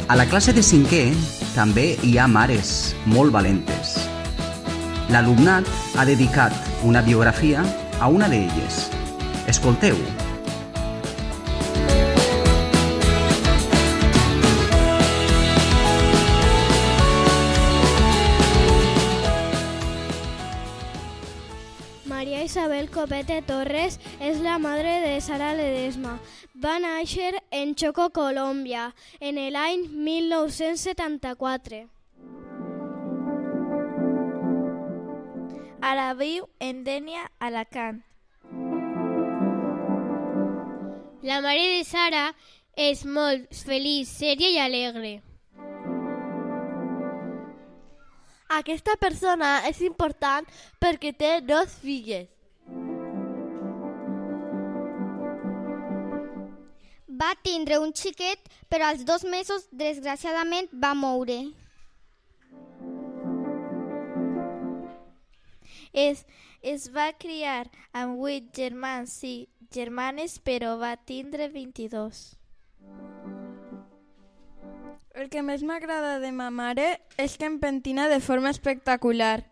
A la classe de 5è també hi ha mares molt valentes. L'alumnat ha dedicat una biografia a una d'elles. Escolteu. María Isabel Copete Torres és la madre de Sara Ledesma. Va néixer en Chocó, Colòmbia, en l'any 1974. Ara viu en Dénia, Alacant. La mare de Sara és molt feliç, sèria i alegre. Aquesta persona és important perquè té 2 filles. Va tindre un xiquet, però als 2 mesos, desgraciadament, va moure. Es va criar amb 8 germans i germanes, però va tindre 22. El que més m'agrada de ma mare és que em pentina de forma espectacular.